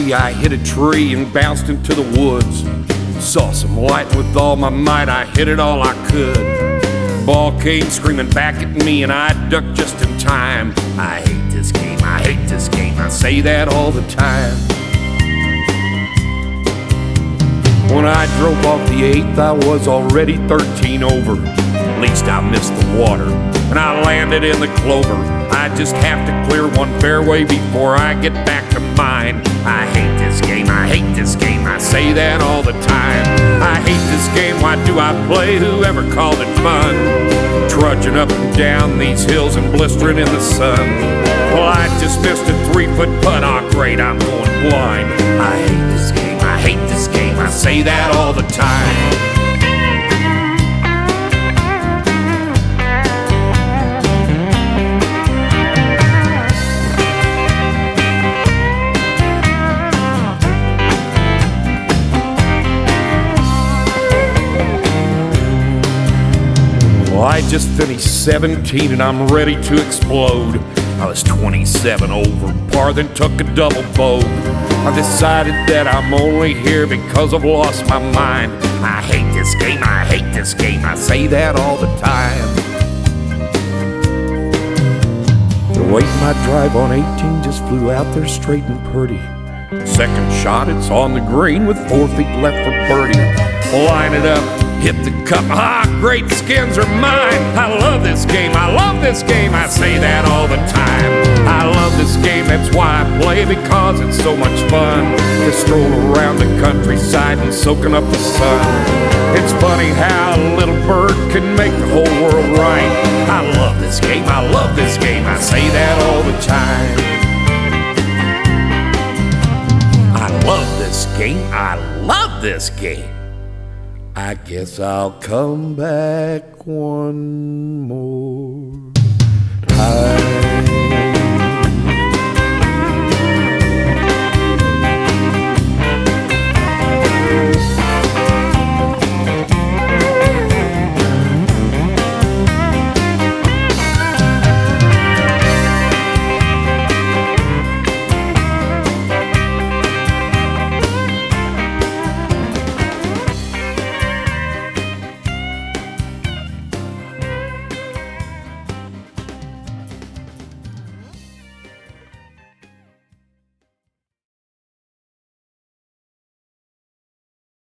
3, I hit a tree and bounced into the woods. Saw some light with all my might, I hit it all I could. Ball came screaming back at me and I ducked just in time. I hate this game, I hate this game, I say that all the time. When I drove off the 8th, I was already 13 over. At least I missed the water, and I landed in the clover. I just have to clear one fairway before I get back to mine. I hate this game, I hate this game, I say that all the time. I hate this game, why do I play? Whoever called it fun? Trudging up and down these hills and blistering in the sun. Well, I just missed a 3-foot putt, oh great, I'm going blind. I hate this game, I hate this game, I say that all the time. Well, I just finished 17 and I'm ready to explode. I was 27 over par, then took a double bogey. I decided that I'm only here because I've lost my mind. I hate this game, I hate this game, I say that all the time. The way my drive on 18 just flew out there straight and pretty. Second shot, it's on the green with 4 feet left for birdie. Line it up, hit the cup, ah, great skins are mine. I love this game, I love this game, I say that all the time. I love this game, that's why I play, because it's so much fun to stroll around the countryside and soaking up the sun. It's funny how a little bird can make the whole world right. I love this game, I love this game, I say that all the time. I love this game, I love this game. I guess I'll come back one more time.